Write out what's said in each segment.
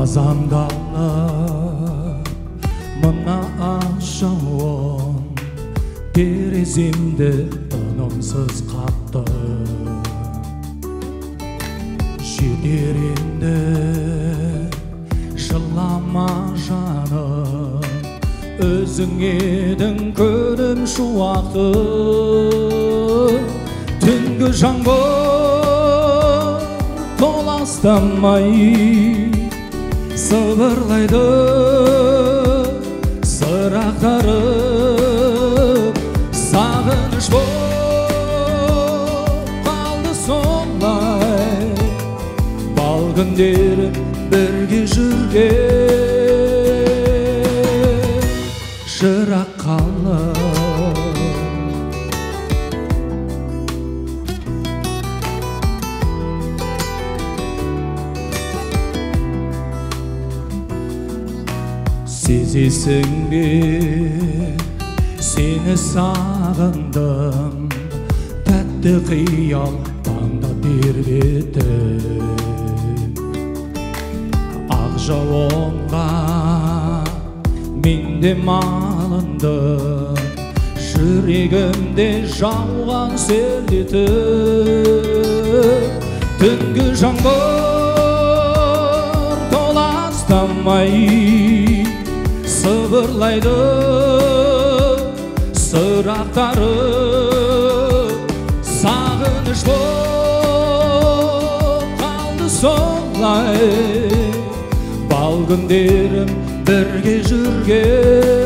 Azangallar mına aşağın terezimde ınımsız kaptı. Şidirinde şılama janım, özün edin könüm şu vakti. Түнгі жаңбыр толастамай сыбырлайды сырақтарып, сағыныш боп қалды солай. Бал күндері бірге жүрген шырақ қалып. Сезесің бе, сені сағындым, тәтті қиял таңда тербетіп. Ақ жауынға мен де малындым, жүрегімде жауған селдетіп. Түнгі жаңбыр толастамай сыбырлайды сырақтарып, сағыныш боп қалды солай. Бал күндерім бірге жүрген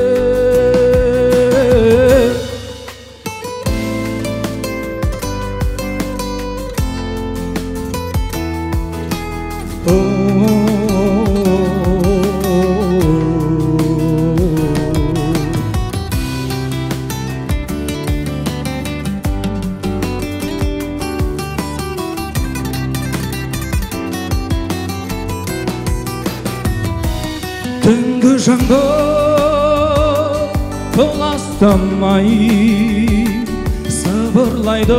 Түнгі жаңбыр толастамай сыбырлайды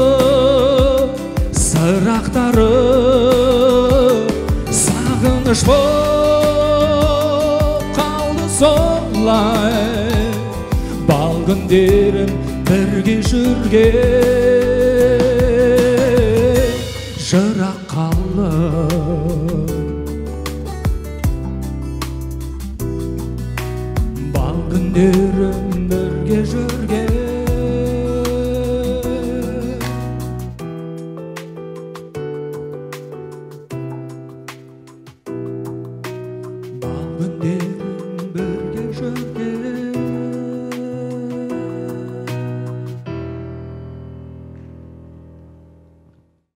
сырақтарып, сағыныш боп қалды солай. Бал күндерім бірге жүрген жырақ қалып. Bal günlerim